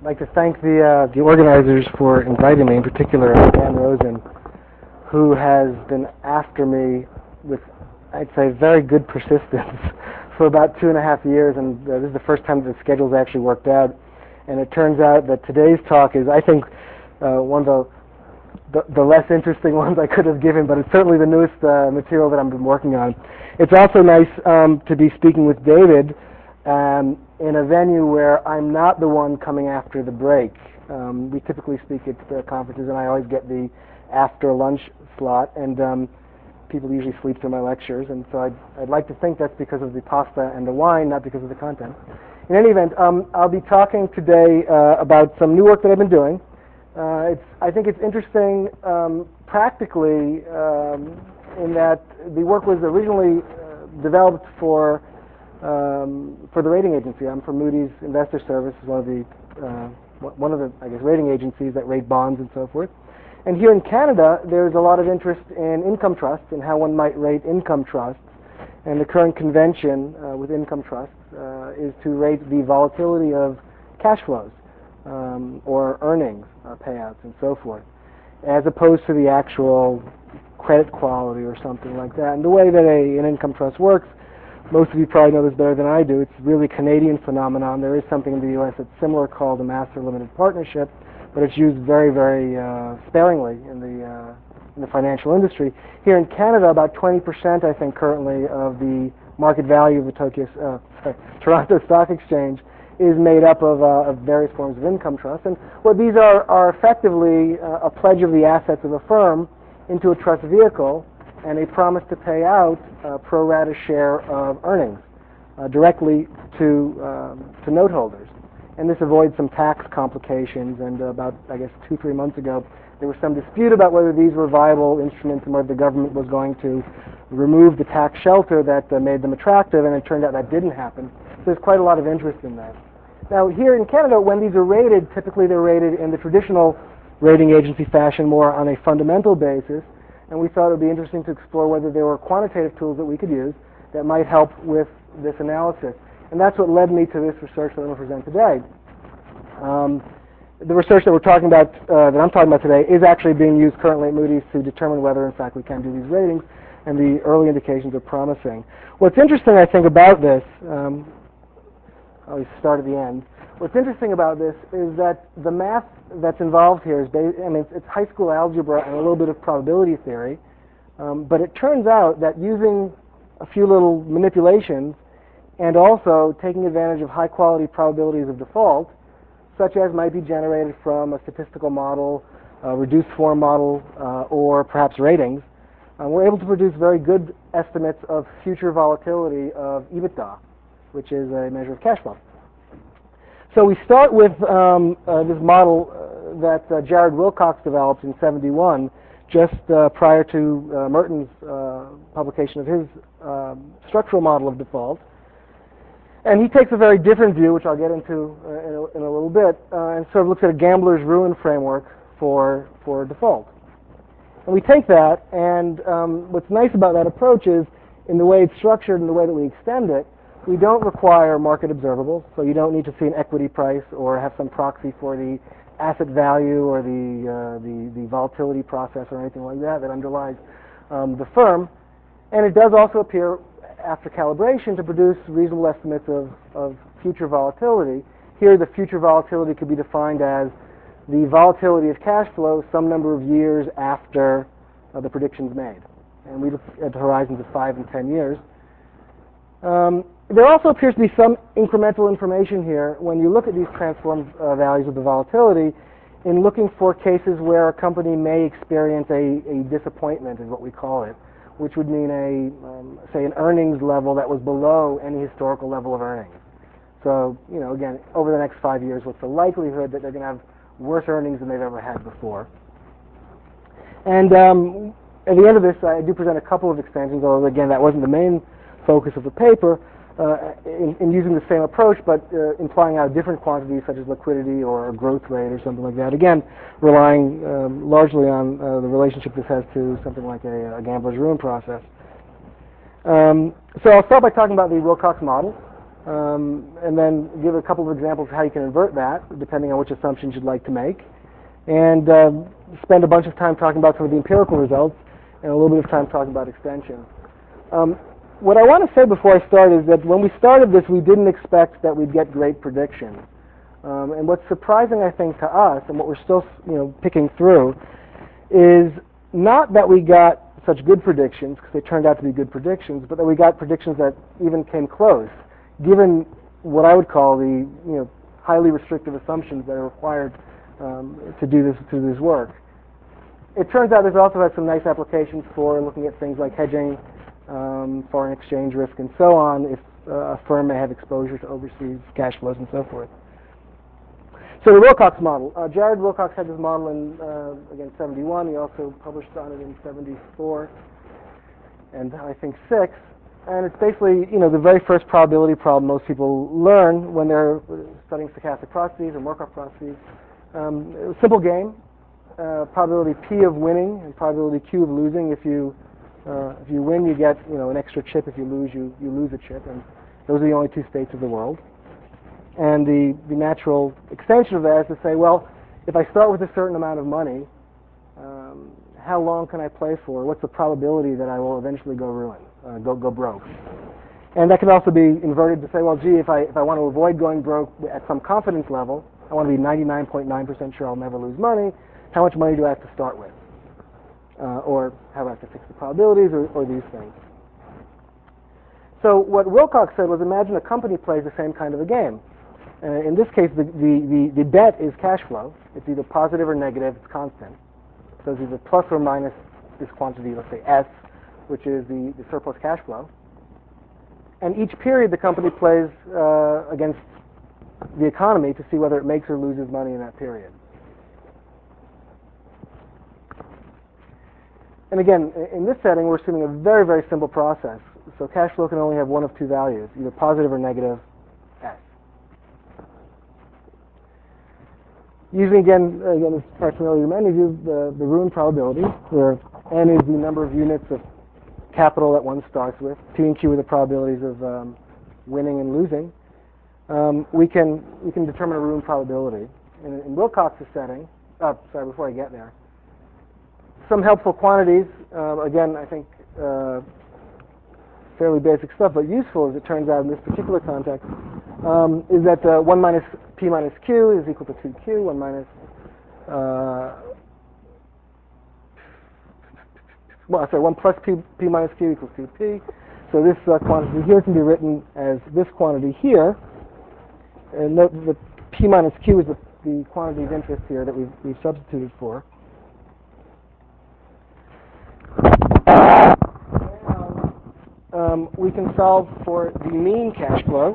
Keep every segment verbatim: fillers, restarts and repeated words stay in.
like to thank the uh, the organizers for inviting me, in particular Dan Rosen, who has been after me with, I'd say, very good persistence for about two and a half years, and uh, this is the first time that the schedule's actually worked out. And it turns out that today's talk is, I think, uh, one of the, the the less interesting ones I could have given, but it's certainly the newest uh, material that I've been working on. It's also nice um, to be speaking with David um, in a venue where I'm not the one coming after the break. Um, we typically speak at uh, conferences, and I always get the after lunch slot, and um, people usually sleep through my lectures, and so I'd, I'd like to think that's because of the pasta and the wine, not because of the content. In any event, um, I'll be talking today uh, about some new work that I've been doing. Uh, it's, I think it's interesting um, practically um, in that the work was originally uh, developed for um, for the rating agency. I'm from Moody's Investor Service, one of the uh, one of the I guess rating agencies that rate bonds and so forth. And here in Canada, there's a lot of interest in income trusts and how one might rate income trusts. And the current convention uh, with income trusts uh, is to rate the volatility of cash flows um, or earnings, uh, payouts, and so forth, as opposed to the actual credit quality or something like that. And the way that a, an income trust works, most of you probably know this better than I do. It's really a Canadian phenomenon. There is something in the U S that's similar called a master limited partnership, but it's used very, very uh, sparingly in the uh, in the financial industry. Here in Canada, about twenty percent, I think, currently of the market value of the Tokyo, uh, sorry, Toronto Stock Exchange is made up of, uh, of various forms of income trusts. And what these are are effectively uh, a pledge of the assets of a firm into a trust vehicle and a promise to pay out a pro rata share of earnings uh, directly to um, to note holders. And this avoids some tax complications. And uh, about, I guess, two, three months ago, there was some dispute about whether these were viable instruments and whether the government was going to remove the tax shelter that uh, made them attractive, and it turned out that didn't happen. So there's quite a lot of interest in that. Now, here in Canada, when these are rated, typically they're rated in the traditional rating agency fashion, more on a fundamental basis, and we thought it would be interesting to explore whether there were quantitative tools that we could use that might help with this analysis. And that's what led me to this research that I'm going to present today. Um, the research that we're talking about, uh, that I'm talking about today, is actually being used currently at Moody's to determine whether, in fact, we can do these ratings, and the early indications are promising. What's interesting, I think, about this, um, I'll start at the end. What's interesting about this is that the math that's involved here is, based, I mean, it's, it's high school algebra and a little bit of probability theory, um, but it turns out that using a few little manipulations and also taking advantage of high-quality probabilities of default, such as might be generated from a statistical model, a reduced form model, uh, or perhaps ratings, uh, we're able to produce very good estimates of future volatility of EBITDA, which is a measure of cash flow. So we start with um, uh, this model uh, that uh, Jared Wilcox developed in seventy-one, just uh, prior to uh, Merton's uh, publication of his uh, structural model of default. And he takes a very different view, which I'll get into uh, in, a, in a little bit, uh, and sort of looks at a gambler's ruin framework for, for default. And we take that, and um, what's nice about that approach is, in the way it's structured and the way that we extend it, we don't require market observables, so you don't need to see an equity price or have some proxy for the asset value or the, uh, the, the volatility process or anything like that that underlies um, the firm. And it does also appear, after calibration, to produce reasonable estimates of, of future volatility. Here, the future volatility could be defined as the volatility of cash flow some number of years after uh, the predictions made. And we look at horizons of five and ten years. Um, there also appears to be some incremental information here when you look at these transformed uh, values of the volatility in looking for cases where a company may experience a, a disappointment, is what we call it, which would mean a, um, say, an earnings level that was below any historical level of earnings. So, you know, again, over the next five years, what's the likelihood that they're going to have worse earnings than they've ever had before? And um, at the end of this, I do present a couple of extensions, although, again, that wasn't the main focus of the paper, uh, in, in using the same approach, but uh, implying out different quantities such as liquidity or growth rate or something like that. Again, relying um, largely on uh, the relationship this has to something like a, a gambler's ruin process. Um, so I'll start by talking about the Wilcox model. um, and then give a couple of examples of how you can invert that, depending on which assumptions you'd like to make, and uh, spend a bunch of time talking about some of the empirical results and a little bit of time talking about extension. Um, what I want to say before I start is that when we started this, we didn't expect that we'd get great predictions. Um, and what's surprising, I think, to us, and what we're still, you know, picking through, is not that we got such good predictions, because they turned out to be good predictions, but that we got predictions that even came close, given what I would call the, you know, highly restrictive assumptions that are required um, to do this to do this work. It turns out this also has some nice applications for looking at things like hedging, um, foreign exchange risk, and so on, if uh, a firm may have exposure to overseas cash flows and so forth. So the Wilcox model. Uh, Jared Wilcox had this model in, uh, again, seventy-one. He also published on it in seventy-four and I think six. And it's basically, you know, the very first probability problem most people learn when they're studying stochastic processes or Markov processes. Um, a simple game. Uh, probability P of winning and probability Q of losing. If you uh, if you win, you get, you know, an extra chip. If you lose, you you lose a chip. And those are the only two states of the world. And the, the natural extension of that is to say, well, if I start with a certain amount of money, um, how long can I play for? What's the probability that I will eventually go ruin, uh, go go broke? And that can also be inverted to say, well, gee, if I if I want to avoid going broke at some confidence level, I want to be ninety-nine point nine percent sure I'll never lose money. How much money do I have to start with? Uh, or how do I have to fix the probabilities, or, or these things? So what Wilcox said was, imagine a company plays the same kind of a game. Uh, in this case, the, the, the, the bet is cash flow. It's either positive or negative. It's constant. So it's either plus or minus this quantity, let's say S, which is the, the surplus cash flow. And each period the company plays uh, against the economy to see whether it makes or loses money in that period. And again, in this setting, we're assuming a very, very simple process. So cash flow can only have one of two values, either positive or negative S. Using, again, again, this is quite familiar to many of you, the, the Ruin probability, where N is the number of units of capital that one starts with, P and Q are the probabilities of um, winning and losing. Um, we can we can determine a Ruin probability. In, in Wilcox's setting, uh, sorry, before I get there, some helpful quantities, uh, again, I think uh, fairly basic stuff, but useful as it turns out in this particular context, um, is that uh, one minus P minus Q is equal to two Q, one minus, uh, well, sorry, one plus P, P minus Q equals two P. So this uh, quantity here can be written as this quantity here. And note that P minus Q is the, the quantity of interest here that we've, we've substituted for. Um, we can solve for the mean cash flow.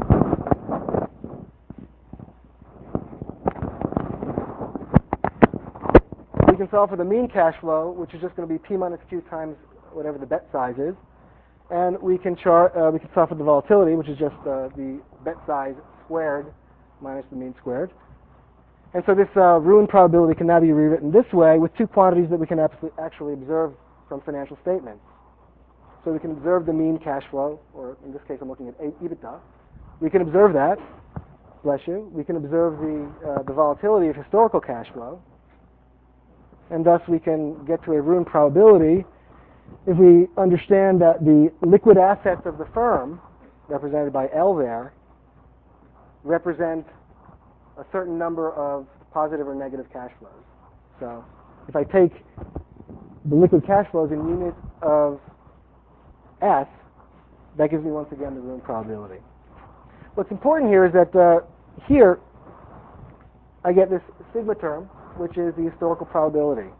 We can solve for the mean cash flow, which is just going to be P minus Q times whatever the bet size is. And we can chart, uh, we can solve for the volatility, which is just uh, the bet size squared minus the mean squared. And so this uh, Ruin probability can now be rewritten this way with two quantities that we can actually observe from financial statements. So we can observe the mean cash flow, or in this case I'm looking at EBITDA. We can observe that, bless you. We can observe the, uh, the volatility of historical cash flow. And thus we can get to a Ruin probability if we understand that the liquid assets of the firm, represented by L there, represent a certain number of positive or negative cash flows. So if I take the liquid cash flows in units of S, that gives me once again the Ruin probability. What's important here is that uh, here I get this sigma term, which is the historical probability.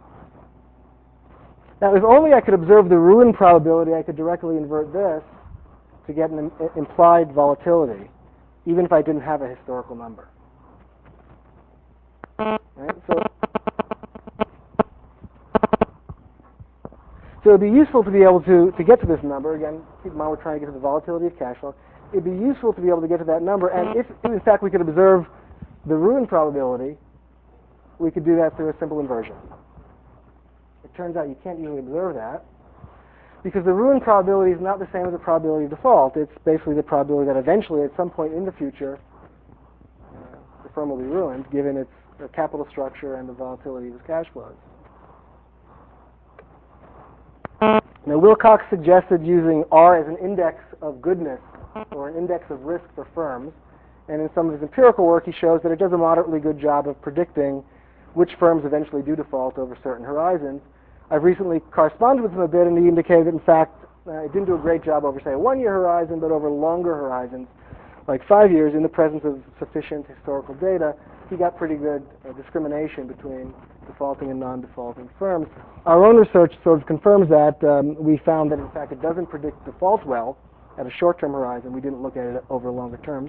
Now, if only I could observe the Ruin probability, I could directly invert this to get an im- implied volatility, even if I didn't have a historical number. Right? So, so it would be useful to be able to, to get to this number. Again, keep in mind we're trying to get to the volatility of cash flow. It would be useful to be able to get to that number, and if, if in fact we could observe the Ruin probability, we could do that through a simple inversion. It turns out you can't usually observe that, because the ruin probability is not the same as the probability of default. It's basically the probability that eventually, at some point in the future, uh, the firm will be ruined, given its uh, capital structure and the volatility of its cash flows. Now, Wilcox suggested using R as an index of goodness, or an index of risk for firms, and in some of his empirical work he shows that it does a moderately good job of predicting which firms eventually do default over certain horizons. I've recently corresponded with him a bit, and he indicated that, in fact, uh, it didn't do a great job over, say, a one-year horizon, but over longer horizons, like five years, in the presence of sufficient historical data, he got pretty good uh, discrimination between defaulting and non-defaulting firms. Our own research sort of confirms that. Um, we found that, in fact, it doesn't predict default well at a short-term horizon. We didn't look at it over longer terms.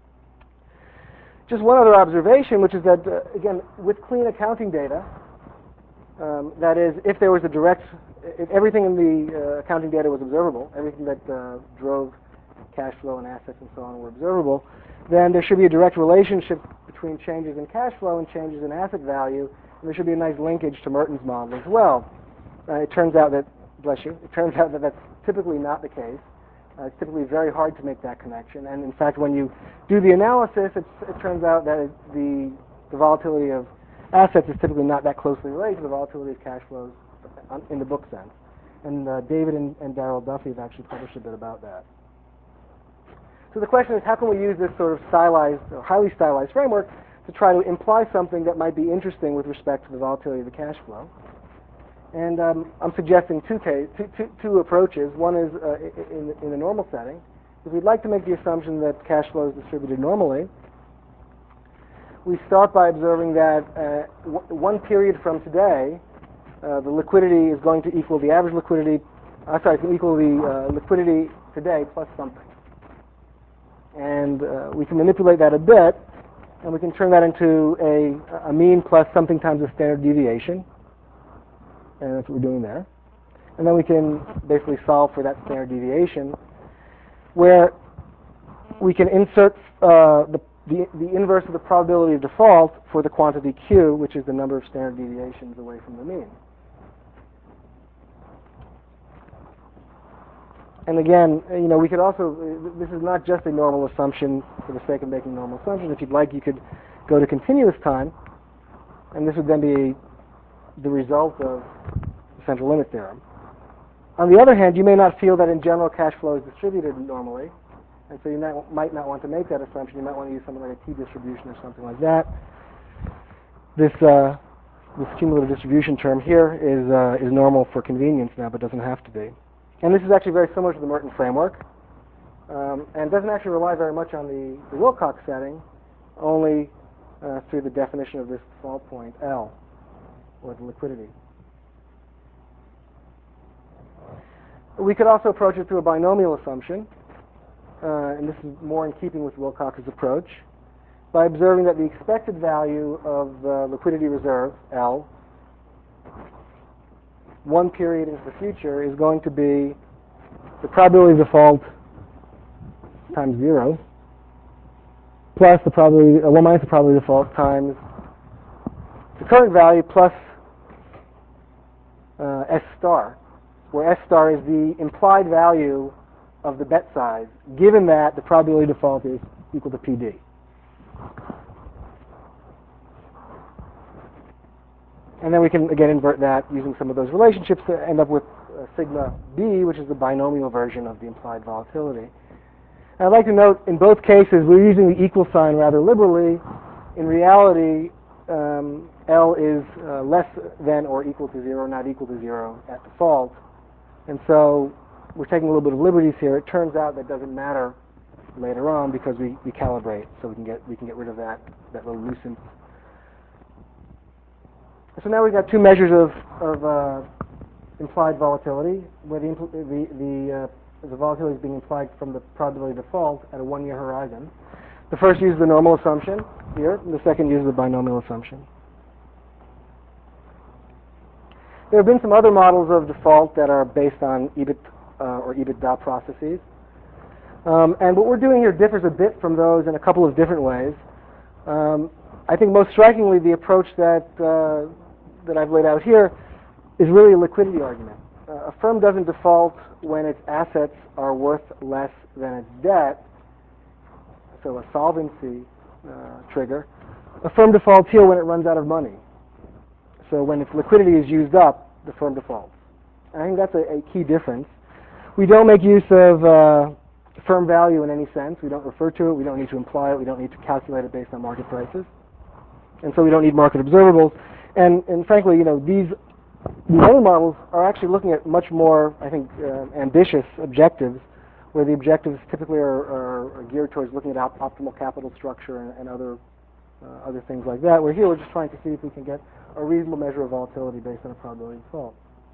Just one other observation, which is that, uh, again, with clean accounting data, um, that is, if there was a direct, if everything in the uh, accounting data was observable, everything that uh, drove cash flow and assets and so on were observable, then there should be a direct relationship between changes in cash flow and changes in asset value, and there should be a nice linkage to Merton's model as well. Uh, it turns out that, bless you, it turns out that that's typically not the case. Uh, it's typically very hard to make that connection, and in fact, when you do the analysis, it's, it turns out that it, the, the volatility of assets is typically not that closely related to the volatility of cash flows in the book sense. And uh, David and, and Darrell Duffy have actually published a bit about that. So the question is, how can we use this sort of stylized, or highly stylized framework to try to imply something that might be interesting with respect to the volatility of the cash flow? And um, I'm suggesting two, case, two, two, two approaches. One is uh, in, in a normal setting. If we'd like to make the assumption that cash flow is distributed normally, we start by observing that uh, w one period from today, uh, the liquidity is going to equal the average liquidity, uh, sorry, it's going to equal the uh, liquidity today plus something. And uh, we can manipulate that a bit, and we can turn that into a, a mean plus something times the standard deviation. And that's what we're doing there. And then we can basically solve for that standard deviation, where we can insert uh, the, the, the inverse of the probability of default for the quantity Q, which is the number of standard deviations away from the mean. And again, you know, we could also, this is not just a normal assumption for the sake of making normal assumptions. If you'd like, you could go to continuous time, and this would then be the result of the central limit theorem. On the other hand, you may not feel that in general cash flow is distributed normally, and so you not, might not want to make that assumption. You might want to use something like a t-distribution or something like that. This, uh, this cumulative distribution term here is, uh, is normal for convenience now, but doesn't have to be. And this is actually very similar to the Merton framework, um, and doesn't actually rely very much on the, the Wilcox setting, only uh, through the definition of this default point, L, or the liquidity. We could also approach it through a binomial assumption, uh, and this is more in keeping with Wilcox's approach, by observing that the expected value of the liquidity reserve, L, one period into the future is going to be the probability of default times zero, plus the probability, uh, one minus the probability of default times the current value plus uh, S star, where S star is the implied value of the bet size, given that the probability of default is equal to P D. And then we can, again, invert that using some of those relationships to end up with uh, sigma B, which is the binomial version of the implied volatility. And I'd like to note, in both cases, we're using the equal sign rather liberally. In reality, um, L is uh, less than or equal to zero, not equal to zero at default. And so we're taking a little bit of liberties here. It turns out that doesn't matter later on because we, we calibrate, so we can get we can get rid of that, that little nuisance. So now we've got two measures of, of uh, implied volatility, where the, the, the, uh, the volatility is being implied from the probability of default at a one-year horizon. The first uses the normal assumption here, and the second uses the binomial assumption. There have been some other models of default that are based on E B I T uh, or EBITDA processes. Um, and what we're doing here differs a bit from those in a couple of different ways. Um, I think most strikingly the approach that uh, that I've laid out here is really a liquidity argument, uh, a firm doesn't default when its assets are worth less than its debt, so a solvency uh, trigger. A firm defaults here when it runs out of money. So when its liquidity is used up, the firm defaults. And I think that's a, a key difference. We don't make use of uh, firm value in any sense. We don't refer to it. We don't need to imply it. We don't need to calculate it based on market prices. And so we don't need market observables. And, and frankly, you know, these, these other models are actually looking at much more, I think, uh, ambitious objectives, where the objectives typically are, are, are geared towards looking at op- optimal capital structure and, and other uh, other things like that. Where here we're just trying to see if we can get a reasonable measure of volatility based on a probability of default.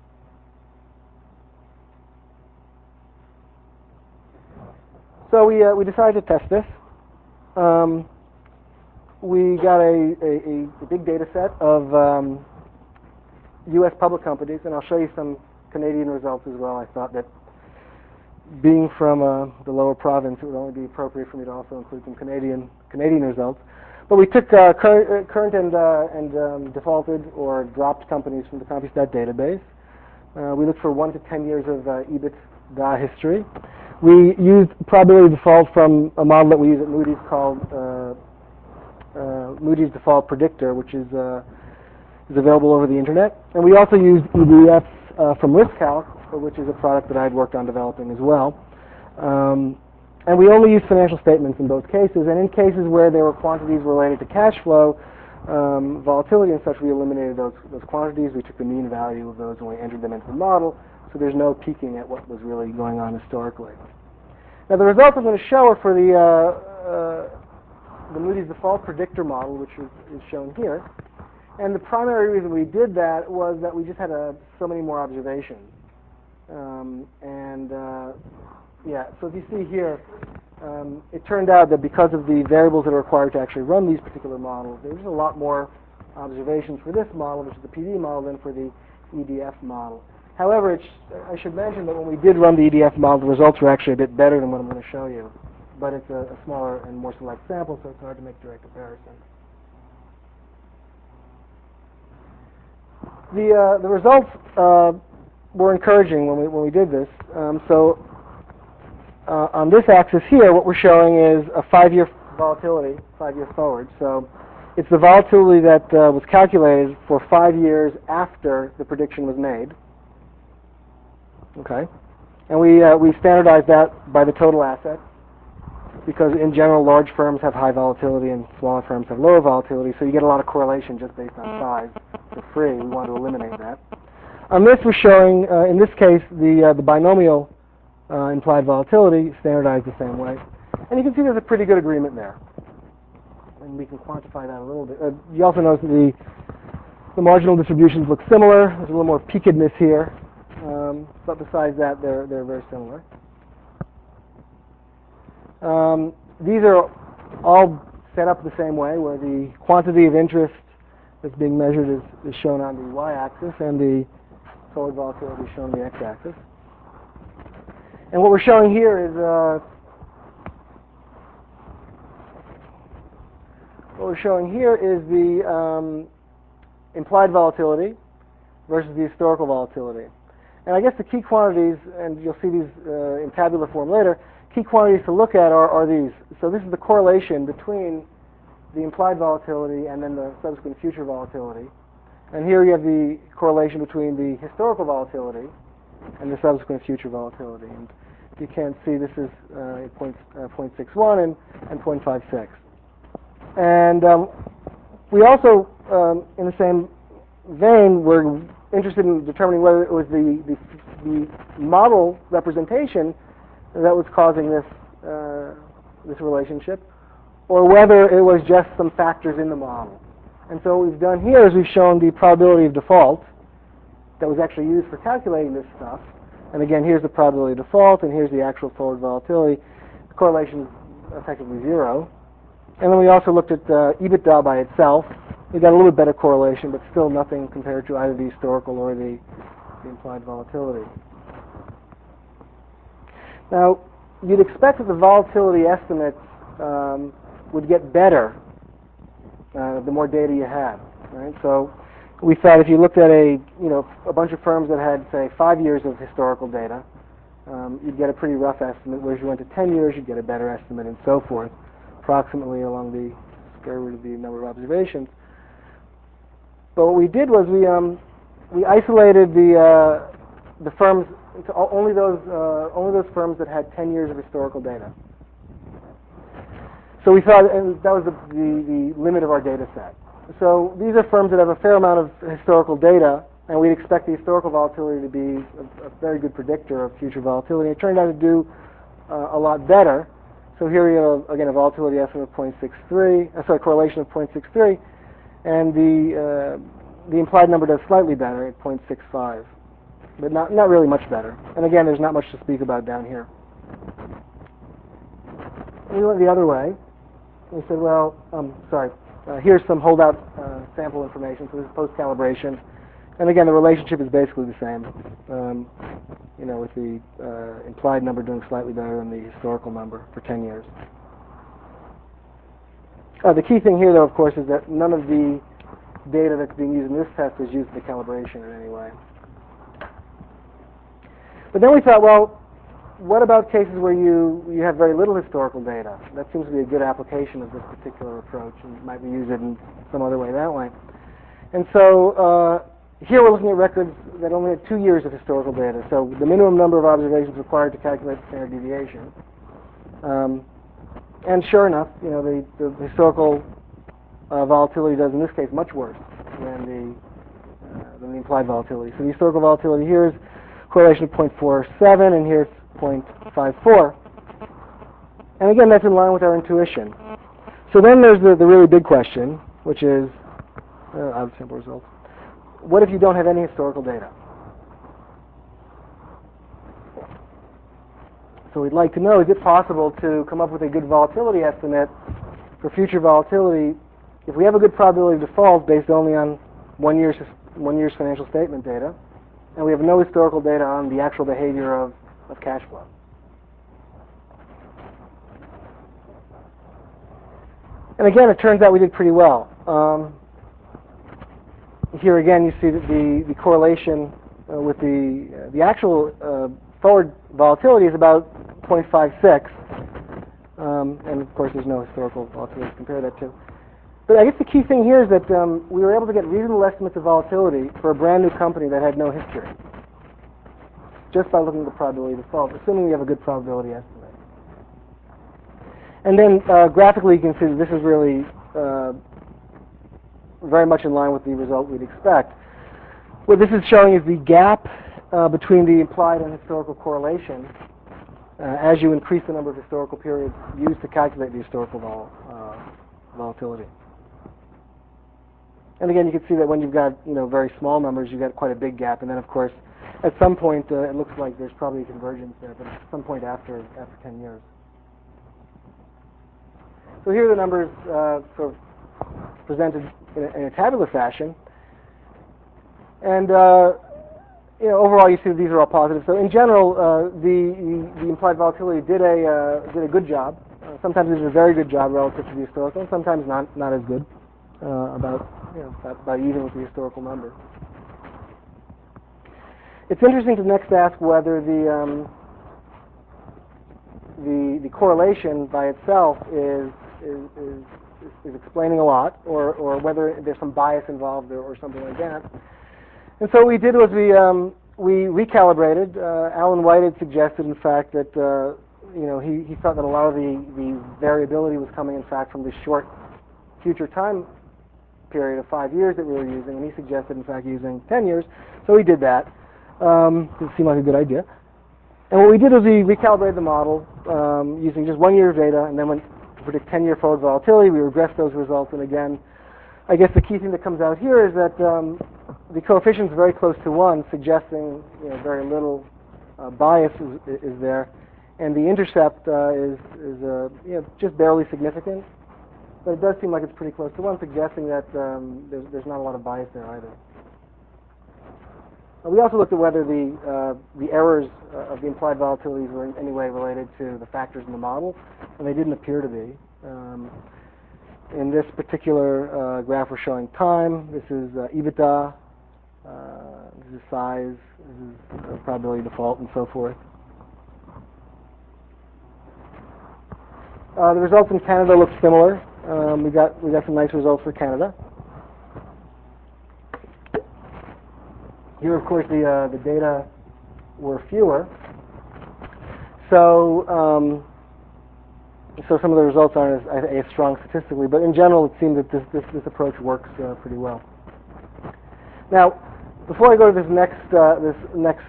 So we uh, we decided to test this. Um, we got a, a, a big data set of um, U S public companies, and I'll show you some Canadian results as well. I thought that being from uh, the lower province, it would only be appropriate for me to also include some Canadian Canadian results. But we took uh, cur- current and uh, and um, defaulted or dropped companies from the CompuStat database. Uh, we looked for one to ten years of uh, EBITDA history. We used probability of default from a model that we use at Moody's called uh, uh, Moody's Default Predictor, which is uh, is available over the internet. And we also used E D F uh, from RiskCalc, which is a product that I had worked on developing as well. Um, and we only used financial statements in both cases. And in cases where there were quantities related to cash flow, um, volatility and such, we eliminated those, those quantities. We took the mean value of those and we entered them into the model. So there's no peeking at what was really going on historically. Now the results I'm going to show are for the, uh, uh, the Moody's Default Predictor model, which is, is shown here. And the primary reason we did that was that we just had uh, so many more observations. Um, and uh, yeah, so if you see here, um, it turned out that because of the variables that are required to actually run these particular models, there's a lot more observations for this model, which is the P D model, than for the E D F model. However, it's, I should mention that when we did run the E D F model, the results were actually a bit better than what I'm going to show you. But it's a, a smaller and more select sample, so it's hard to make direct comparison. The uh, the results uh, were encouraging when we when we did this. Um, so uh, on this axis here, what we're showing is a five-year volatility, five years forward. So it's the volatility that uh, was calculated for five years after the prediction was made. Okay, and we uh, we standardized that by the total asset, because in general large firms have high volatility and smaller firms have lower volatility, so you get a lot of correlation just based on size for free. We want to eliminate that. On this, we're showing, uh, in this case, the uh, the binomial uh, implied volatility standardized the same way, and you can see there's a pretty good agreement there, and we can quantify that a little bit. Uh, you also notice the the marginal distributions look similar. There's a little more peakedness here, um, but besides that, they're they're very similar. Um, these are all set up the same way, where the quantity of interest that's being measured is, is shown on the y-axis, and the forward volatility is shown on the x-axis. And what we're showing here is uh, what we're showing here is the um, implied volatility versus the historical volatility. And I guess the key quantities, and you'll see these uh, in tabular form later, key quantities to look at are, are these. So this is the correlation between the implied volatility and then the subsequent future volatility. And here you have the correlation between the historical volatility and the subsequent future volatility. And you can see this is uh, point, uh, zero point six one and, and zero point five six. And um, we also, um, in the same vein, were interested in determining whether it was the, the, the model representation that was causing this uh, this relationship, or whether it was just some factors in the model. And so what we've done here is we've shown the probability of default that was actually used for calculating this stuff. And again, here's the probability of default, and here's the actual forward volatility. The correlation is effectively zero. And then we also looked at uh, EBITDA by itself. We got a little bit better correlation, but still nothing compared to either the historical or the, the implied volatility. Now, you'd expect that the volatility estimates um, would get better uh, the more data you have, right? So we thought if you looked at a you know a bunch of firms that had say five years of historical data, um, you'd get a pretty rough estimate. Whereas you went to ten years, you'd get a better estimate, and so forth, approximately along the square root of the number of observations. But what we did was we um, we isolated the uh, the firms to only those uh, only those firms that had ten years of historical data. So we thought, and that was the, the, the limit of our data set. So these are firms that have a fair amount of historical data, and we'd expect the historical volatility to be a, a very good predictor of future volatility. It turned out to do uh, a lot better. So here we have, again, a volatility estimate of zero point six three, uh, sorry, correlation of zero point six three, and the uh, the implied number does slightly better at zero point six five, but not, not really much better. And again, there's not much to speak about down here. And we went the other way. We said, well, um, sorry, uh, here's some holdout uh, sample information, so this is post-calibration. And again, the relationship is basically the same, um, you know, with the uh, implied number doing slightly better than the historical number for ten years. Uh, the key thing here, though, of course, is that none of the data that's being used in this test is used in the calibration in any way. But then we thought, well, what about cases where you, you have very little historical data? That seems to be a good application of this particular approach, and might we use it in some other way that way? And so uh, here we're looking at records that only have two years of historical data, so the minimum number of observations required to calculate the standard deviation. Um, and sure enough, you know, the, the historical uh, volatility does in this case much worse than the, uh, than the implied volatility. So the historical volatility here is correlation of zero point four seven, and here's zero point five four. And again, that's in line with our intuition. So then there's the, the really big question, which is, uh, out of sample results, what if you don't have any historical data? So we'd like to know, is it possible to come up with a good volatility estimate for future volatility if we have a good probability of default based only on one year's, one year's financial statement data, and we have no historical data on the actual behavior of, of cash flow? And again, it turns out we did pretty well. Um, here again, you see that the, the correlation uh, with the, uh, the actual uh, forward volatility is about zero point five six. Um, and of course, there's no historical volatility to compare that to. But I guess the key thing here is that um, we were able to get reasonable estimates of volatility for a brand new company that had no history, just by looking at the probability of default, assuming we have a good probability estimate. And then uh, graphically, you can see that this is really uh, very much in line with the result we'd expect. What this is showing is the gap uh, between the implied and historical correlation uh, as you increase the number of historical periods used to calculate the historical vol uh, volatility. And again, you can see that when you've got you know very small numbers, you've got quite a big gap. And then, of course, at some point, uh, it looks like there's probably a convergence there, but at some point after after ten years. So here are the numbers uh, sort of presented in a, in a tabular fashion. And uh, you know, overall, you see that these are all positive. So in general, uh, the, the the implied volatility did a uh, did a good job. Uh, sometimes it did a very good job relative to the historical, and sometimes not not as good. Uh, about you know about, about even with the historical number. It's interesting to next ask whether the um, the the correlation by itself is is, is is explaining a lot, or or whether there's some bias involved or, or something like that. And so what we did was we um, we recalibrated. Uh, Alan White had suggested, in fact, that uh, you know he he thought that a lot of the the variability was coming, in fact, from the short future time period of five years that we were using, and he suggested, in fact, using ten years. So we did that. Um, it seemed like a good idea. And what we did was we recalibrated the model um, using just one year of data, and then went to predict ten-year forward volatility. We regressed those results, and again, I guess the key thing that comes out here is that um, the coefficient is very close to one, suggesting you know very little uh, bias is, is there, and the intercept uh, is is uh, you know just barely significant. But it does seem like it's pretty close to one, suggesting that um, there's, there's not a lot of bias there either. Uh, we also looked at whether the uh, the errors uh, of the implied volatilities were in any way related to the factors in the model, and they didn't appear to be. Um, in this particular uh, graph, we're showing time. This is uh, EBITDA. Uh, this is size. This is uh, probability default, and so forth. Uh, the results in Canada look similar. Um, we got we got some nice results for Canada. Here, of course, the uh, the data were fewer. So um, so some of the results aren't as, as strong statistically, but in general, it seems that this this, this approach works uh, pretty well. Now, before I go to this next uh, this next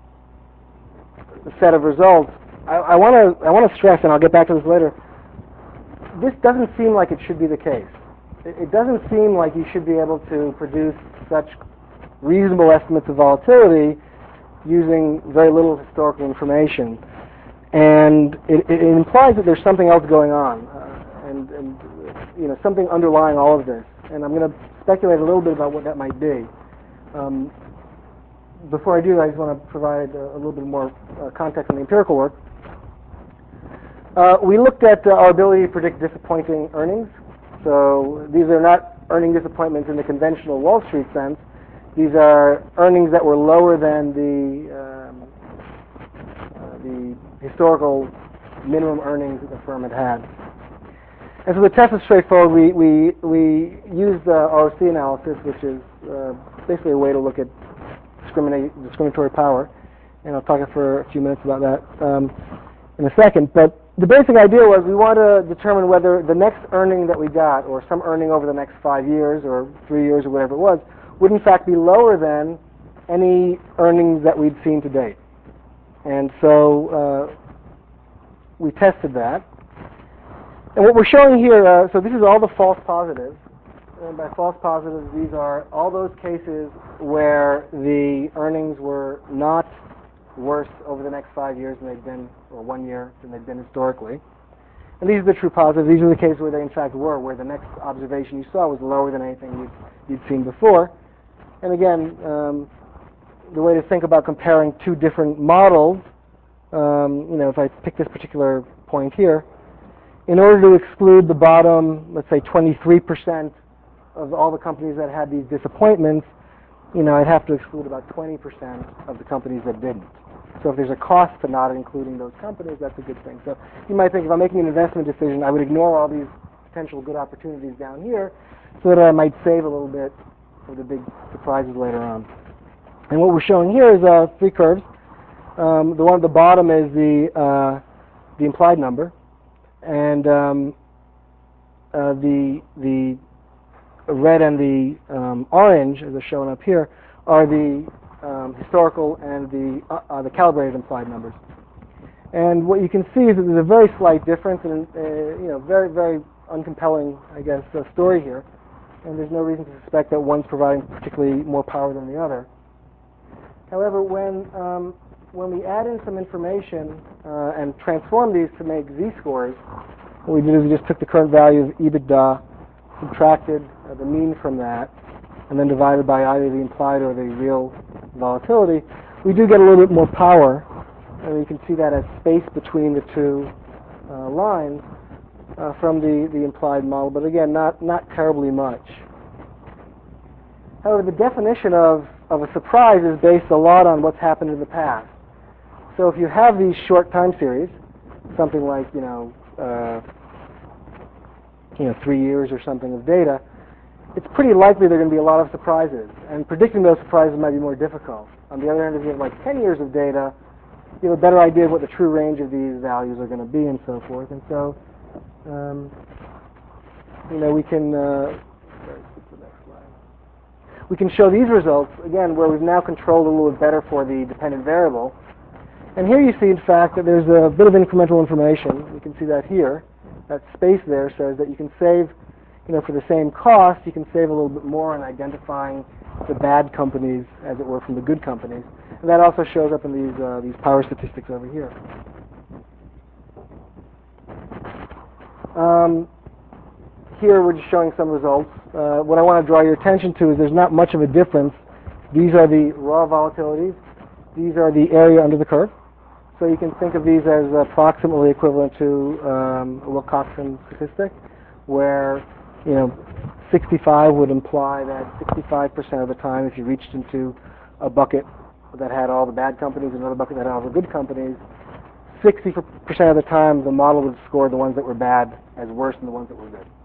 set of results, I want to I want to stress, and I'll get back to this later. This doesn't seem like it should be the case. It, it doesn't seem like you should be able to produce such reasonable estimates of volatility using very little historical information, and it, it implies that there's something else going on, uh, and, and you know something underlying all of this. And I'm going to speculate a little bit about what that might be. Um, before I do, I just want to provide a, a little bit more uh, context on the empirical work. Uh, we looked at uh, our ability to predict disappointing earnings. So these are not earning disappointments in the conventional Wall Street sense. These are earnings that were lower than the um, uh, the historical minimum earnings that the firm had had. And so the test is straightforward. We we we used uh, R O C analysis, which is uh, basically a way to look at discriminate, discriminatory power, and I'll talk for a few minutes about that um, in a second. But the basic idea was we want to determine whether the next earning that we got, or some earning over the next five years or three years or whatever it was, would in fact be lower than any earnings that we'd seen to date. And so uh, we tested that. And what we're showing here, uh, so this is all the false positives. And by false positives, these are all those cases where the earnings were not worse over the next five years than they'd been, or one year than they'd been historically. And these are the true positives. These are the cases where they in fact were, where the next observation you saw was lower than anything you'd, you'd seen before. And again, um, the way to think about comparing two different models, um, you know, if I pick this particular point here, in order to exclude the bottom, let's say twenty-three percent of all the companies that had these disappointments, you know, I'd have to exclude about twenty percent of the companies that didn't. So if there's a cost to not including those companies, that's a good thing. So you might think if I'm making an investment decision, I would ignore all these potential good opportunities down here so that I might save a little bit for the big surprises later on. And what we're showing here is uh, three curves. Um, the one at the bottom is the uh, the implied number, and um, uh, the the red and the um, orange, as are shown up here, are the um, historical and the uh, uh, the calibrated implied numbers. And what you can see is that there's a very slight difference, and uh, you know, very very uncompelling, I guess, uh, story here. And there's no reason to suspect that one's providing particularly more power than the other. However, when um, when we add in some information uh, and transform these to make z-scores, what we did is we just took the current value of EBITDA, subtracted uh, the mean from that, and then divided by either the implied or the real volatility, we do get a little bit more power, and you can see that as space between the two uh, lines uh, from the, the implied model, but again, not, not terribly much. However, the definition of, of a surprise is based a lot on what's happened in the past. So if you have these short time series, something like, you know, uh, you know, three years or something of data, it's pretty likely there are going to be a lot of surprises, and predicting those surprises might be more difficult. On the other hand, if you have like ten years of data, you have a better idea of what the true range of these values are going to be, and so forth. And so, um, you know, we can uh, we can show these results again, where we've now controlled a little bit better for the dependent variable. And here you see, in fact, that there's a bit of incremental information. You can see that here. That space there says that you can save, you know, for the same cost, you can save a little bit more on identifying the bad companies, as it were, from the good companies. And that also shows up in these uh, these power statistics over here. Um, here we're just showing some results. Uh, what I want to draw your attention to is there's not much of a difference. These are the raw volatilities. These are the area under the curve. So you can think of these as approximately equivalent to um, a Wilcoxon statistic, where you know, sixty-five would imply that sixty-five percent of the time, if you reached into a bucket that had all the bad companies and another bucket that had all the good companies, sixty percent of the time the model would score the ones that were bad as worse than the ones that were good.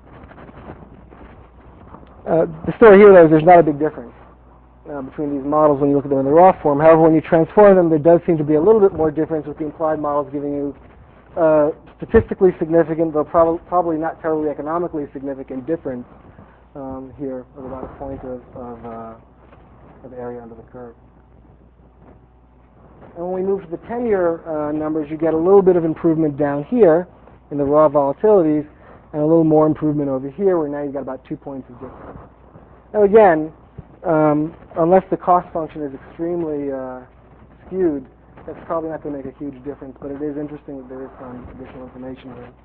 Uh, the story here, though, is there's not a big difference uh, between these models when you look at them in the raw form. However, when you transform them, there does seem to be a little bit more difference, with the implied models giving you uh, statistically significant, though prob probably not terribly economically significant difference um, here of about a point of, of, uh, of area under the curve. And when we move to the ten-year uh, numbers, you get a little bit of improvement down here in the raw volatilities, and a little more improvement over here, where now you've got about two points of difference. Now again, um, unless the cost function is extremely uh, skewed, that's probably not going to make a huge difference, but it is interesting that there is some additional information here.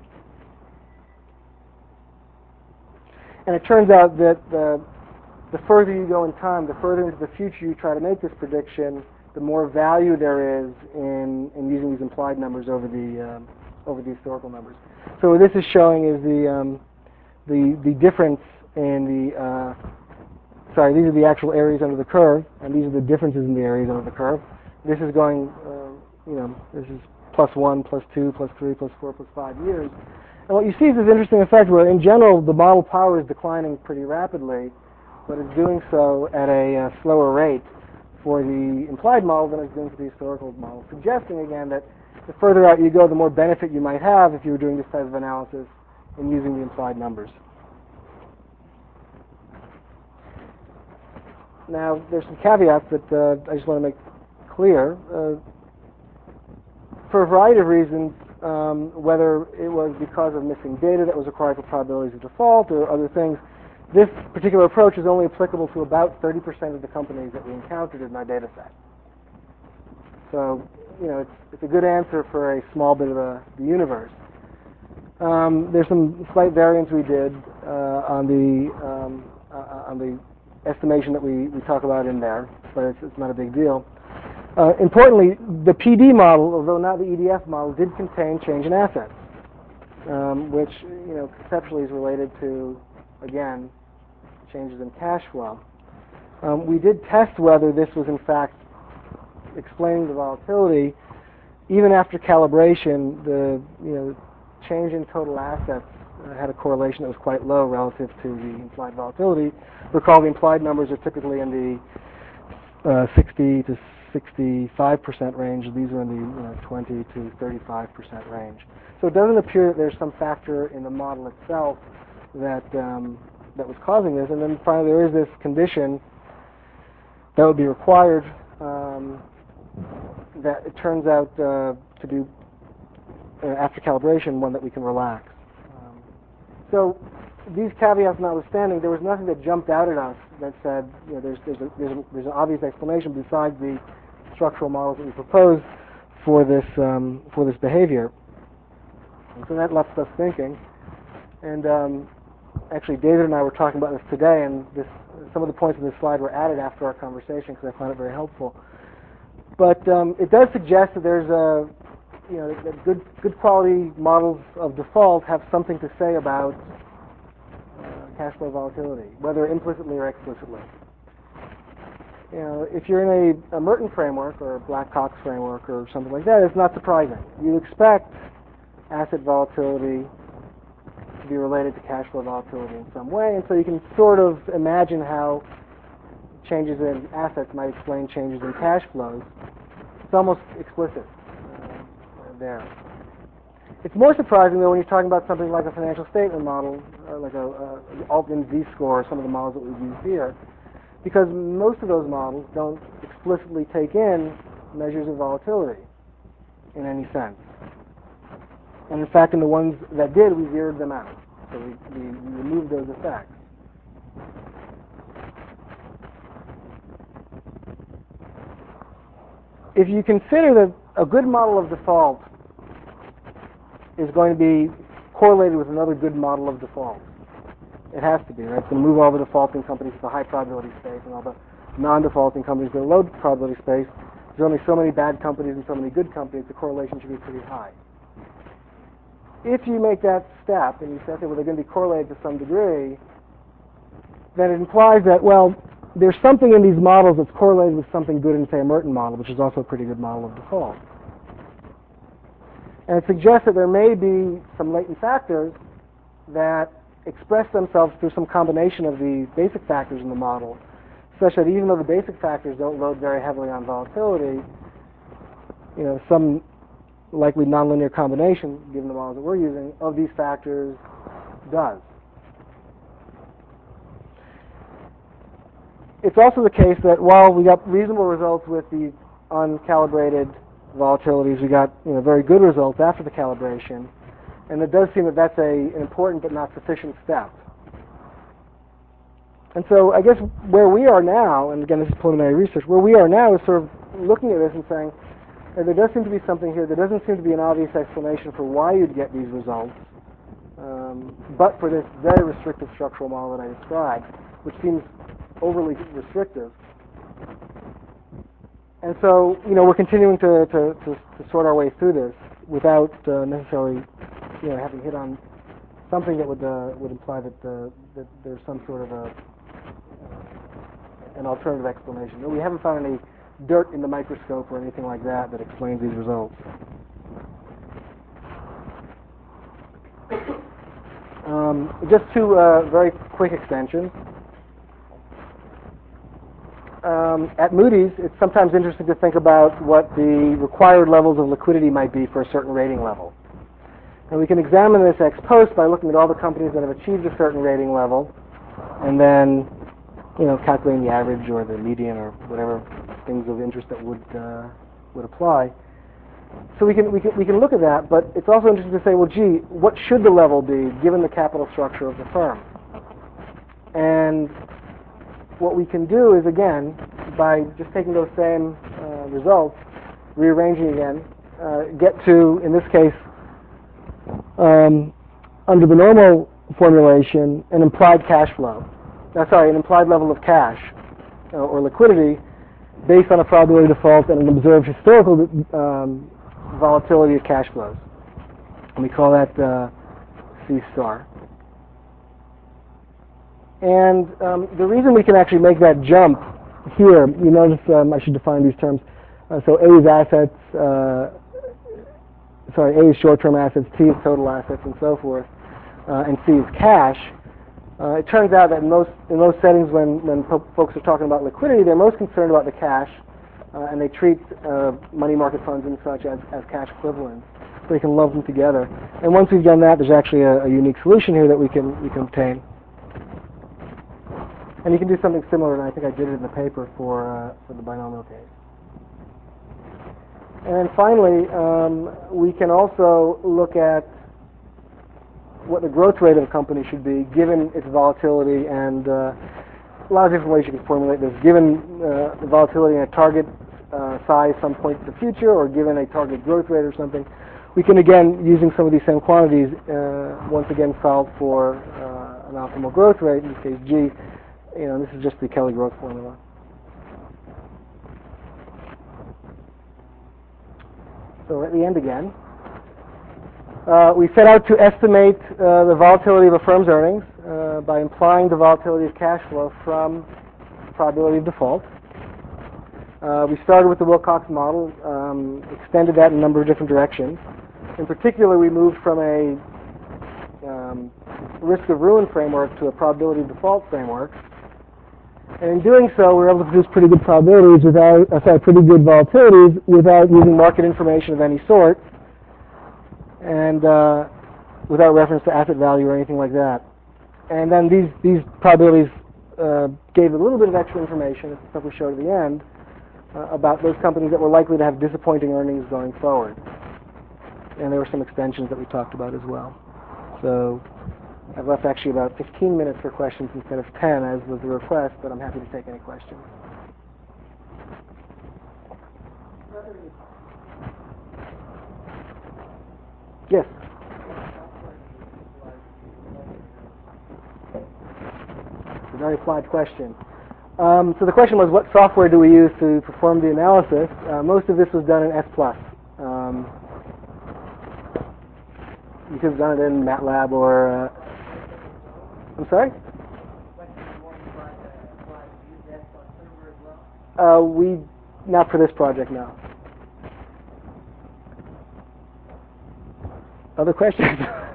And it turns out that the, the further you go in time, the further into the future you try to make this prediction, the more value there is in, in using these implied numbers over the um, over the historical numbers. So what this is showing is the um, the the difference in the uh, sorry, these are the actual areas under the curve, and these are the differences in the areas under the curve. This is going, uh, you know, this is plus one, plus two, plus three, plus four, plus five years. And what you see is this interesting effect where, in general, the model power is declining pretty rapidly, but it's doing so at a uh, slower rate for the implied model than it's doing for the historical model, suggesting again that the further out you go, the more benefit you might have if you were doing this type of analysis in using the implied numbers. Now, there's some caveats that uh, I just want to make clear. Uh, for a variety of reasons, um, whether it was because of missing data that was required for probabilities of default or other things, this particular approach is only applicable to about thirty percent of the companies that we encountered in our data set. So, you know, it's, it's a good answer for a small bit of a, the universe. Um, there's some slight variance we did uh, on the um, uh, on the estimation that we, we talk about in there, but it's, it's not a big deal. Uh, importantly, the P D model, although not the E D F model, did contain change in assets, um, which, you know, conceptually is related to, again, changes in cash flow. Um, we did test whether this was in fact explaining the volatility. Even after calibration, the you know change in total assets uh, had a correlation that was quite low relative to the implied volatility. Recall, the implied numbers are typically in the uh, sixty to sixty-five percent range. These are in the you know, twenty to thirty-five percent range. So it doesn't appear that there's some factor in the model itself that um, that was causing this. And then finally, there is this condition that would be required um, that it turns out uh, to be, uh, after calibration, one that we can relax. Um, so these caveats notwithstanding, there was nothing that jumped out at us that said, you know, there's, there's, a, there's, a, there's an obvious explanation besides the structural models that we proposed for this, um, for this behavior. And so that left us thinking. And um, actually, David and I were talking about this today, and this, some of the points in this slide were added after our conversation because I found it very helpful. But um, it does suggest that there's a, you know, that good, good quality models of default have something to say about uh, cash flow volatility, whether implicitly or explicitly. You know, if you're in a, a Merton framework or a Black-Cox framework or something like that, it's not surprising. You expect asset volatility to be related to cash flow volatility in some way, and so you can sort of imagine how changes in assets might explain changes in cash flows. It's almost explicit uh, there. It's more surprising, though, when you're talking about something like a financial statement model, uh, like a, a Altman Z-score, or some of the models that we've used here, because most of those models don't explicitly take in measures of volatility in any sense. And in fact, in the ones that did, we zeroed them out. So we, we, we removed those effects. If you consider that a good model of default is going to be correlated with another good model of default, it has to be, right? It's going to move all the defaulting companies to the high probability space and all the non-defaulting companies to the low probability space. There's only so many bad companies and so many good companies. The correlation should be pretty high. if you make that step and you say, okay, well, they're going to be correlated to some degree, then it implies that, well, there's something in these models that's correlated with something good in, say, a Merton model, which is also a pretty good model of default. And it suggests that there may be some latent factors that express themselves through some combination of the basic factors in the model, such that even though the basic factors don't load very heavily on volatility, you know, some likely nonlinear combination, given the models that we're using, of these factors does. It's also the case that while we got reasonable results with the uncalibrated volatilities, we got, you know, very good results after the calibration, and it does seem that that's a, an important but not sufficient step. And so I guess where we are now, and again this is preliminary research, where we are now is sort of looking at this and saying, hey, there does seem to be something here. There doesn't seem to be an obvious explanation for why you'd get these results, um, but for this very restrictive structural model that I described, which seems overly restrictive. And so, you know, we're continuing to, to, to, to sort our way through this without uh, necessarily, you know, having hit on something that would uh, would imply that uh, that there's some sort of a uh, an alternative explanation. No, we haven't found any dirt in the microscope or anything like that that explains these results. Um, just two uh, very quick extensions. Um, at Moody's, it's sometimes interesting to think about what the required levels of liquidity might be for a certain rating level. And we can examine this ex post by looking at all the companies that have achieved a certain rating level, and then, you know, calculating the average or the median or whatever things of interest that would uh, would apply. So we can we can we can look at that, but it's also interesting to say, well, gee, what should the level be given the capital structure of the firm? And what we can do is, again, by just taking those same uh, results, rearranging again, uh, get to, in this case, um, under the normal formulation, an implied cash flow. Uh, sorry, an implied level of cash uh, or liquidity based on a probability of default and an observed historical um, volatility of cash flows. And we call that uh, C star. And um, the reason we can actually make that jump here, you notice um, I should define these terms. Uh, so A is assets, uh, sorry, A is short-term assets, T is total assets, and so forth, uh, and C is cash. Uh, it turns out that in most in most settings, when when po- folks are talking about liquidity, they're most concerned about the cash, uh, and they treat uh, money market funds and such as, as cash equivalents. So you can lump them together. And once we've done that, there's actually a, a unique solution here that we can we can obtain. And you can do something similar, and I think I did it in the paper for uh, for the binomial case. And then finally, um, we can also look at what the growth rate of a company should be given its volatility, and uh, a lot of different ways you can formulate this. Given uh, the volatility in a target uh, size some point in the future, or given a target growth rate or something, we can, again, using some of these same quantities, uh, once again solve for uh, an optimal growth rate, in this case G. You know, this is just the Kelly growth formula. So we're at the end again. Uh, we set out to estimate uh, the volatility of a firm's earnings uh, by implying the volatility of cash flow from probability of default. Uh, we started with the Wilcox model, um, extended that in a number of different directions. In particular, we moved from a um, risk of ruin framework to a probability of default framework. And in doing so, we were able to produce pretty good probabilities without, uh, sorry, pretty good volatilities without using market information of any sort, and uh, without reference to asset value or anything like that. And then these these probabilities uh, gave a little bit of extra information, it's stuff we showed at the end, uh, about those companies that were likely to have disappointing earnings going forward. And there were some extensions that we talked about as well. So I've left actually about fifteen minutes for questions instead of ten, as was the request, but I'm happy to take any questions. Yes? It's a very applied question. Um, so the question was, what software do we use to perform the analysis? Uh, most of this was done in S plus. Um, You could have done it in MATLAB or, uh, I'm sorry? Uh, we, not for this project, no. Other questions?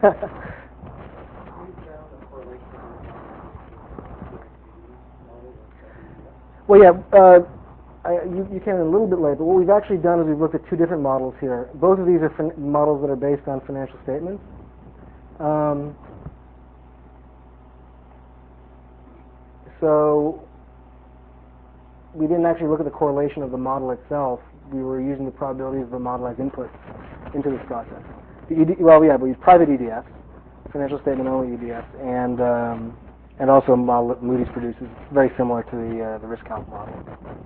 Well, yeah, uh, I, you, you came in a little bit late, but what we've actually done is we've looked at two different models here. Both of these are fin- models that are based on financial statements. Um, so we didn't actually look at the correlation of the model itself. We were using the probabilities of the model as input into this process. The E D, well, yeah, we use private E D Fs, financial statement only E D Fs, and um, and also a model that Moody's produces, very similar to the uh, the risk calc model.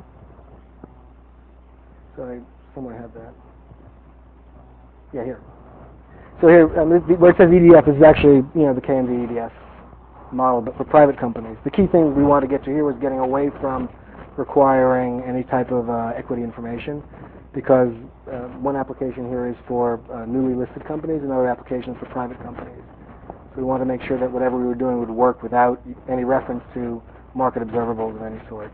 So I somewhere have that. Yeah, here. So here, um, where it says E D F is actually, you know, the K M D E D F model, but for private companies. The key thing we wanted to get to here was getting away from requiring any type of uh, equity information, because uh, one application here is for uh, newly listed companies, another application is for private companies. So we wanted to make sure that whatever we were doing would work without any reference to market observables of any sort.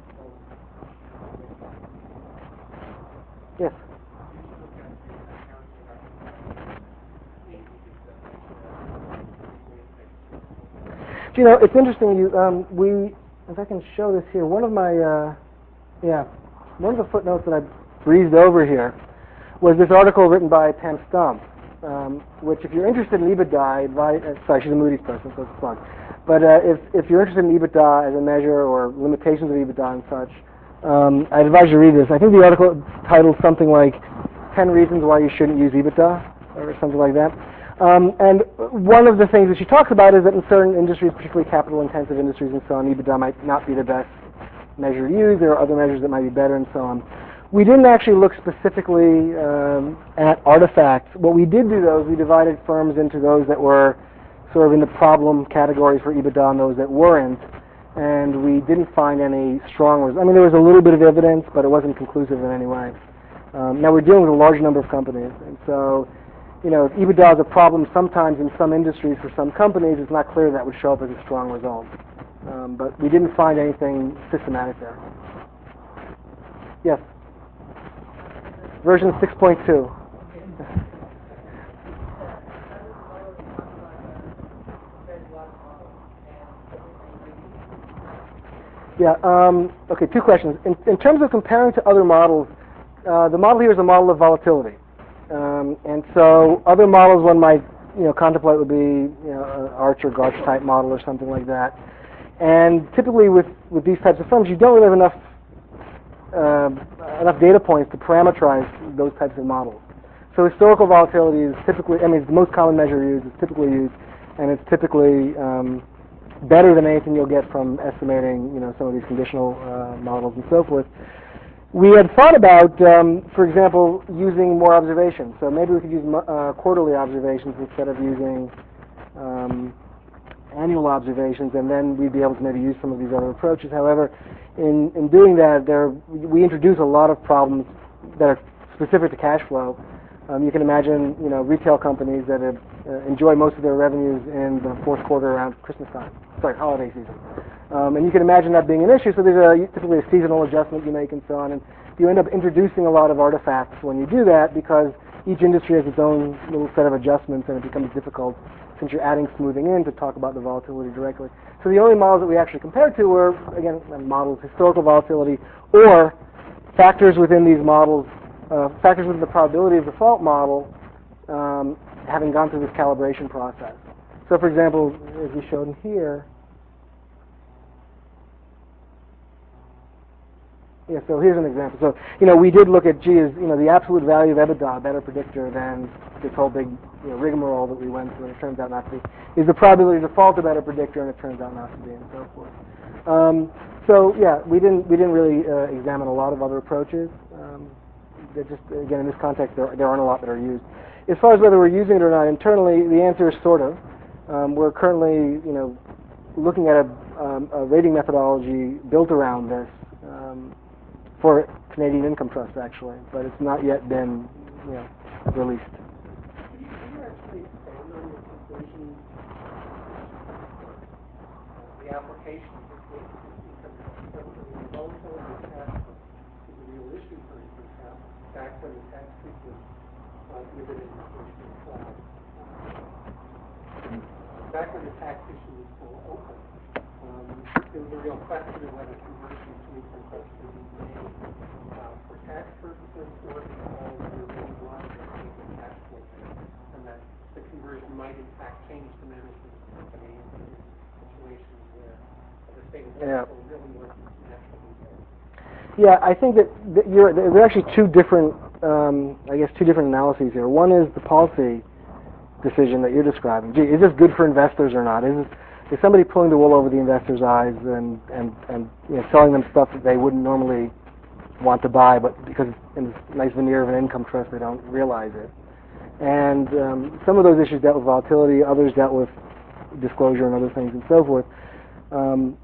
Yes? You know, it's interesting. You, um, we, if I can show this here, one of my, uh, yeah, one of the footnotes that I breezed over here was this article written by Pam Stump, um, which, if you're interested in EBITDA, I advise, uh, sorry, she's a Moody's person, so it's a plug. But uh, if if you're interested in EBITDA as a measure or limitations of EBITDA and such, um, I'd advise you to read this. I think the article titled something like ten Reasons Why You Shouldn't Use EBITDA, or something like that. Um, and one of the things that she talks about is that in certain industries, particularly capital-intensive industries and so on, EBITDA might not be the best measure to use. There are other measures that might be better and so on. We didn't actually look specifically um, at artifacts. What we did do, though, is we divided firms into those that were sort of in the problem categories for EBITDA and those that weren't. And we didn't find any strong results. I mean, there was a little bit of evidence, but it wasn't conclusive in any way. Um, now, we're dealing with a large number of companies, and so, you know, if EBITDA is a problem sometimes in some industries for some companies, it's not clear that would show up as a strong result. Um, but we didn't find anything systematic there. Yes? Version six point two. Yeah, um, okay, two questions. In, in terms of comparing to other models, uh, the model here is a model of volatility. Um, and so other models one might, you know, contemplate would be, you know, an Arch or Garch type model or something like that. And typically with, with these types of firms, you don't really have enough uh, enough data points to parameterize those types of models. So historical volatility is typically, I mean, it's the most common measure used, it's typically used, and it's typically um, better than anything you'll get from estimating, you know, some of these conditional uh, models and so forth. We had thought about, um, for example, using more observations. So maybe we could use uh, quarterly observations instead of using um, annual observations, and then we'd be able to maybe use some of these other approaches. However, in, in doing that, there we introduce a lot of problems that are specific to cash flow. Um, you can imagine, you know, retail companies that have, uh, enjoy most of their revenues in the fourth quarter around Christmas time, sorry, holiday season. Um, and you can imagine that being an issue, so there's a, typically a seasonal adjustment you make and so on, and you end up introducing a lot of artifacts when you do that because each industry has its own little set of adjustments, and it becomes difficult since you're adding smoothing in to talk about the volatility directly. So the only models that we actually compared to were, again, models, historical volatility, or factors within these models, uh, factors within the probability of default model um, having gone through this calibration process. So for example, as we showed in here, yeah, so here's an example. So, you know, we did look at, gee, is, you know, the absolute value of EBITDA a better predictor than this whole big, you know, rigmarole that we went through, and it turns out not to be. Is the probability of default a better predictor, and it turns out not to be, and so forth. Um, so, yeah, we didn't we didn't really uh, examine a lot of other approaches. Um, that just, again, in this context, there, there aren't a lot that are used. As far as whether we're using it or not internally, the answer is sort of. Um, we're currently, you know, looking at a, um, a rating methodology built around this. Um, for Canadian Income Trust, actually, but it's not yet been, you know, released. Can you, can you actually application of this data because the volatility of cash flow is a real issue for income tax back when the tax treat was uh, dividend inflation cloud. Back when the tax issue was still open, um, there was a real question of whether conversion to income trust would be made uh, for tax purposes or because there really was a stable cash flow there, and that the conversion might in fact change the management of the company in situations where the stable cash flow really wasn't naturally there. Yeah, I think that, that you're, there are actually two different, um, I guess, two different analyses here. One is the policy decision that you're describing. Gee, is this good for investors or not? Is this, is somebody pulling the wool over the investors' eyes and and and you know, selling them stuff that they wouldn't normally want to buy, but because it's in this nice veneer of an income trust, they don't realize it. And um, some of those issues dealt with volatility, others dealt with disclosure and other things and so forth. Um,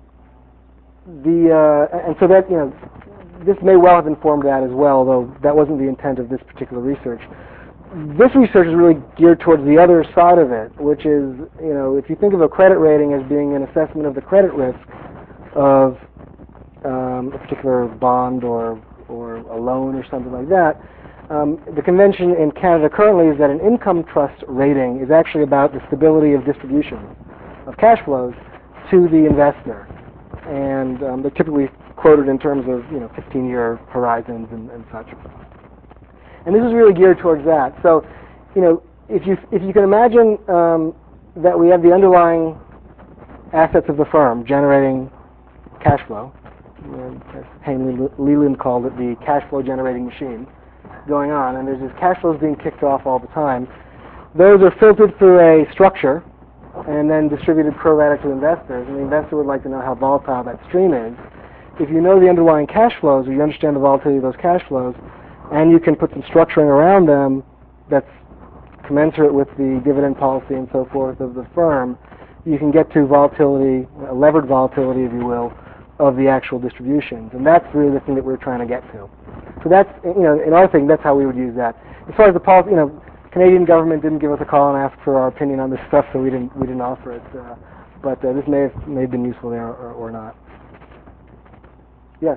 the uh, and so that you know, this may well have informed that as well, though that wasn't the intent of this particular research. This research is really geared towards the other side of it, which is, you know, if you think of a credit rating as being an assessment of the credit risk of um, a particular bond or or a loan or something like that, um, the convention in Canada currently is that an income trust rating is actually about the stability of distribution of cash flows to the investor, and um, they're typically quoted in terms of you know fifteen-year horizons and, and such. And this is really geared towards that. So, you know, if you if you can imagine um, that we have the underlying assets of the firm generating cash flow, you know, as Hayne Leland called it, the cash flow generating machine going on, and there's these cash flows being kicked off all the time. Those are filtered through a structure and then distributed pro rata to investors, and the investor would like to know how volatile that stream is. If you know the underlying cash flows, or you understand the volatility of those cash flows, and you can put some structuring around them that's commensurate with the dividend policy and so forth of the firm, you can get to volatility, uh, levered volatility, if you will, of the actual distributions. And that's really the thing that we're trying to get to. So that's, you know, in our thing, that's how we would use that. As far as the policy, you know, Canadian government didn't give us a call and ask for our opinion on this stuff, so we didn't we didn't offer it. Uh, but uh, this may have, may have been useful there or, or not. Yes?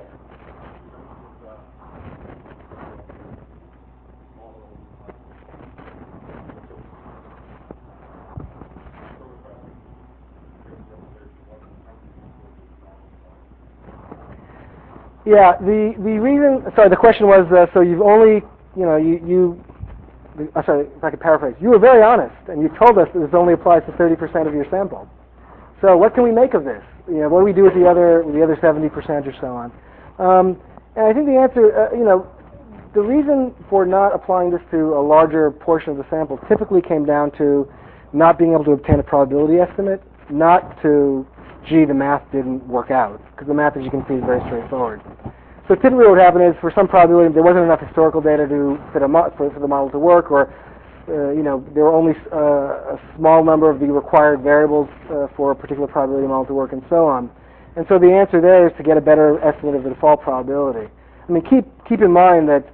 Yeah, the, the reason, sorry, the question was, uh, so you've only, you know, you, you uh, sorry, if I could paraphrase, you were very honest, and you told us that this only applies to thirty percent of your sample. So what can we make of this? You know, what do we do with the other, with the other seventy percent or so on? Um, and I think the answer, uh, you know, the reason for not applying this to a larger portion of the sample typically came down to not being able to obtain a probability estimate, not to, gee, the math didn't work out, because the math, as you can see, is very straightforward. So typically what would happen is, for some probability, there wasn't enough historical data to fit a mo- for, for the model to work, or uh, you know, there were only uh, a small number of the required variables uh, for a particular probability model to work, and so on. And so the answer there is to get a better estimate of the default probability. I mean, keep keep in mind that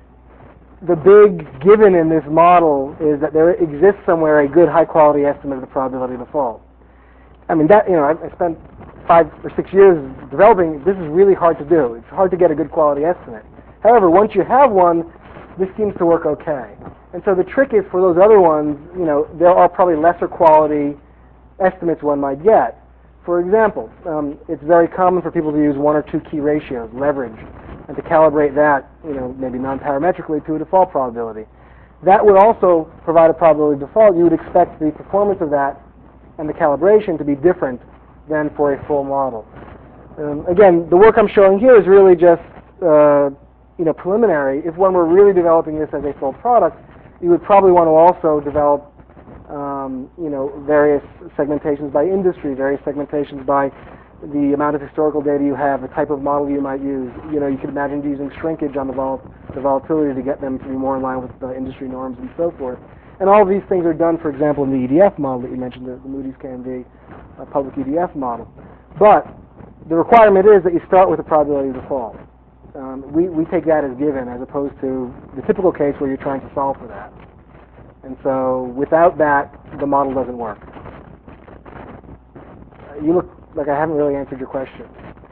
the big given in this model is that there exists somewhere a good high-quality estimate of the probability of default. I mean, that, you know, I, I spent five or six years developing. This is really hard to do. It's hard to get a good quality estimate. However, once you have one, this seems to work okay. And so the trick is, for those other ones, you know, there are probably lesser quality estimates one might get. For example, um, it's very common for people to use one or two key ratios, leverage, and to calibrate that, you know, maybe non-parametrically to a default probability. That would also provide a probability of default. You would expect the performance of that and the calibration to be different than for a full model. Um, again, the work I'm showing here is really just uh, you know, preliminary. If one were really developing this as a full product, you would probably want to also develop um, you know, various segmentations by industry, various segmentations by the amount of historical data you have, the type of model you might use. You know, you could imagine using shrinkage on the, vol- the volatility to get them to be more in line with the industry norms and so forth. And all of these things are done, for example, in the E D F model that you mentioned, the, the Moody's K M V uh, public E D F model. But the requirement is that you start with a probability of default. Um, we, we take that as given, as opposed to the typical case where you're trying to solve for that. And so without that, the model doesn't work. Uh, you look like I haven't really answered your question.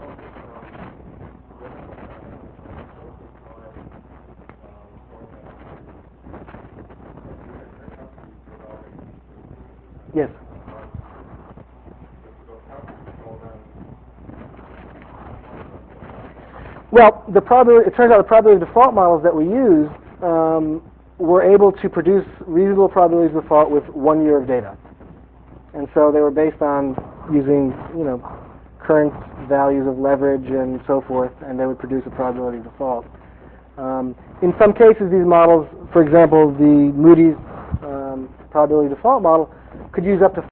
Yes. Well, the probability, it turns out the probability of default models that we used um, were able to produce reasonable probabilities of default with one year of data. And so they were based on using, you know, current values of leverage and so forth, and they would produce a probability of default. Um, in some cases, these models, for example, the Moody's um, probability default model, could use up to